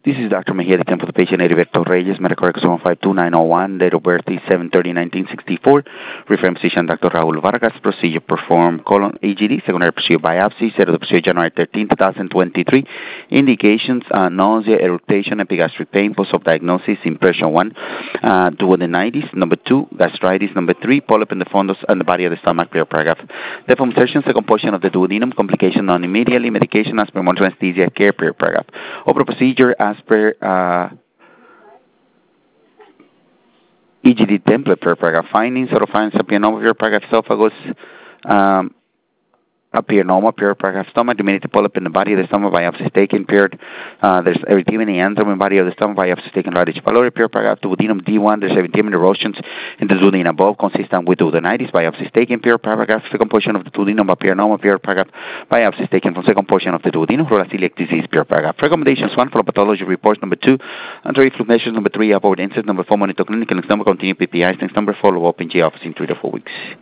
This is Dr. Mejia, the Temple of the Patient, Heriberto Reyes, medical records 152-901, date of birth is 7/30/1964. Reference physician Dr. Raul Vargas, procedure performed colon AGD, secondary procedure biopsy, set of the procedure January 13, 2023. Indications, nausea, eructation, epigastric pain, post-op diagnosis, impression 1, duodenitis, number 2, gastritis, number 3, polyp in the fundus and the body of the stomach, per paragraph. Therefore, insertion, second portion of the duodenum, complication non immediately, medication as per monitoring anesthesia care, per paragraph. Over procedure as per EGD template, per paragraph. Findings, oropharynx, appearanoma, per paragraph. Esophagus, appearanoma, per paragraph. Stomach, diminutive polyp in the body of the stomach, biopsy is taken, period. There's erythema in the abdomen, body of the stomach, biopsy is taken, radish pylori, per paragraph. Duodenum D1, there's erythema erosions in the duodenum above, consistent with duodenitis, biopsy is taken, per paragraph. Second portion of the duodenum, appearanoma, per paragraph. Biopsy is taken from second portion of the duodenum, celiac disease, per paragraph. Recommendations: 1, follow pathology reports. Number 2, anti-reflux measures. Number 3, upward incident. Number 4, monitor clinical. Next number, continue PPIs. Next number, follow up in G office in 3 to 4 weeks.